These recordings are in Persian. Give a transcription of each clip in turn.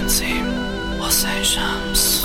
تنظیم حسین شمس.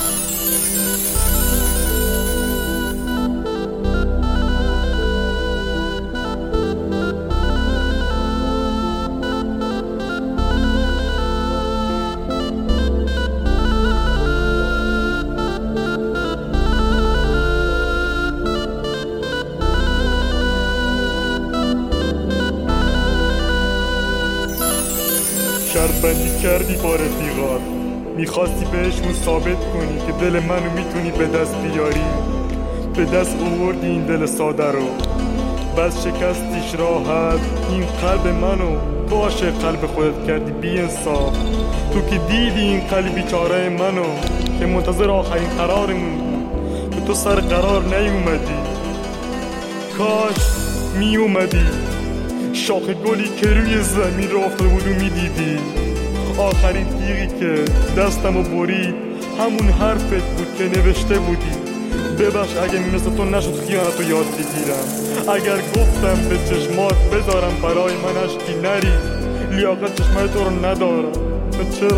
شرط بندی کردی با رفیقات، میخواستی بهشون ثابت کنی که دل منو میتونی به دست بیاری. به دست آوردی این دل ساده رو، بس شکستیش راحت این قلب منو. تو عاشق قلب خودت کردی بی انصاف. تو که دیدی این قلب بیچاره منو که منتظر آخرین قرارمون بود، به تو سر قرار نیومدی. کاش میومدی، شاخ گلی که روی زمین رو افتاده بود و میدیدی. آخرین تیغی که دستمو برید همون حرفت بود که نوشته بودی. ببخش اگه مثل تو نشد خیانتو یاد بگیرم. اگر گفتم به چشمات بذارم برای من اشکی نری، لیاقت چشمای تو رو ندارم. چرا؟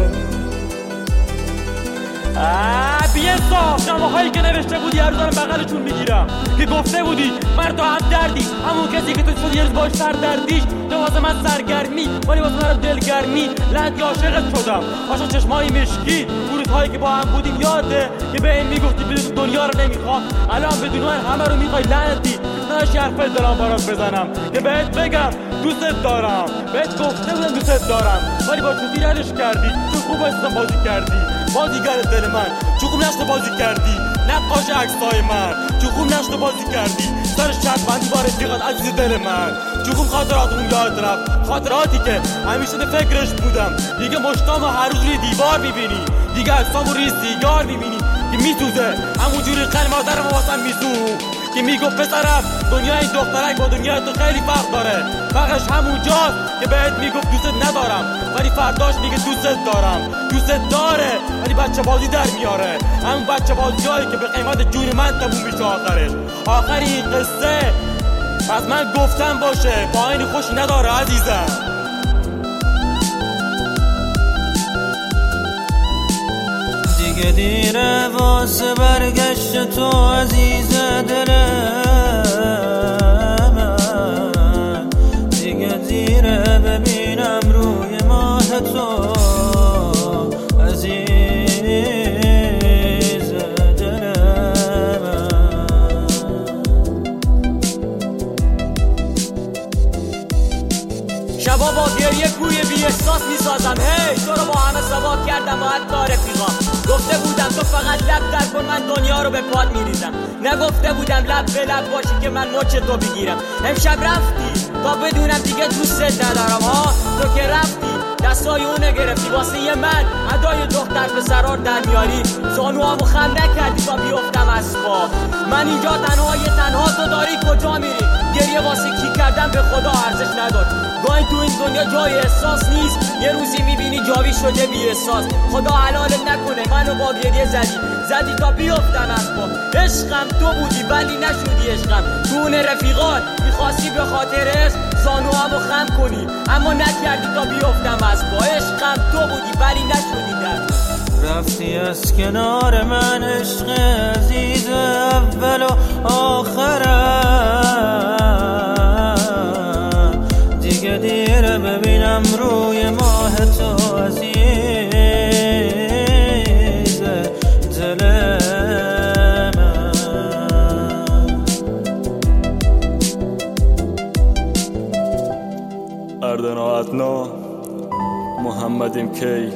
بی‌انصاف نامه‌هایی که نوشته بودی هر روز دارم بغلشون میگیرم، که گفته بودی من تو هم دردی، همون کسی که تو شدی یه روز باش سر دردیش. تو واسه من سرگرمی ولی واسه من دلگرمی. لعنتی عاشقت شدم، عاشق چشمای مشکی. ورودهایی که با هم بودیم یاده که به این میگفتی بدون دنیا رو نمیخوام، الان بدون همه رو میخوای. لعنتی نشی حرف دلم برات بزنم که بهت بگم دوستت دارم. بهت گفته بودم دوستت دارم ولی با چوبی ردش کردی. تو خوب استم بازی کردی، بازیگر دل من. چون خوب نشت بازی کردی، نقاش عکسای من. چون خوب نشت بازی کردی، سر شرط بندی با رفیقات عزیز دل من. چون خوب خاطراتمون یاد رفت، خاطراتی که همیشه به فکرش بودم. دیگه مشتامو هر روز روی دیوار میبینی، دیگه اجسامو روی سیگار میبینی که میسوزه. همونجوری قلب مادرم واسم میسوخت که میگفت پسرم دنیای این دخترک با دنیای تو خیلی فرق داره. فرقش همونجاست که بهت میگفت دوستت ندارم ولی فرداش میگه دوستت دارم. دوستت داره ولی بچه بازی در میاره، همون بچه بازیایی که به قیمت جون من تموم میشه آخرش. آخر این قصه از من گفتم باشه، با این خوشی نداره عزیزم. دیگه دیره واسه برگشت تو عزیز دل من. دیگه دیره ببینم روی ماه تو عزیز دل من. شبا با گریه کوی بی احساس میسازم. هی تو رو با همه سوا کردم و حتی رفیقام. گفته بودم تو فقط لب در کن من دنیا رو به پات میریزم. نگفته بودم لب به لب باشی که من مچ تو بگیرم. امشب رفتی تا بدونم دیگه دوستت ندارم. ها تو که رفتی دستای اونه گرفتی واسه یه من ادای دختر پسرار در میاری. زانوامو خم نکردی تا بیفتم از پا. من اینجا تنها تو داری کجا میری؟ گریه واسه کی کردم به خدا ارزش نداره. گاهی تو این دنیا جای احساس نیست، یه روزی میبینی جاوی شده بی احساس. خدا حلالت نکنه منو با گریه زدی تا بیفتم از پا. عشقم تو بودی ولی نشدی عشقم. تو رفیقات میخواستی به خاطرش زانوامو خم کنی اما نکردی تا بیفتم از پا. عشقم تو بودی ولی نشدی در رفتی از کنار من عشق عزیز اول و آخرم. دیگه دیره ببینم روی ماه تو عزیز دل من. اردنا عدنا محمد امکی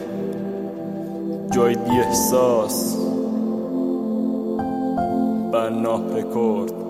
جای بی احساس بنا رکورد.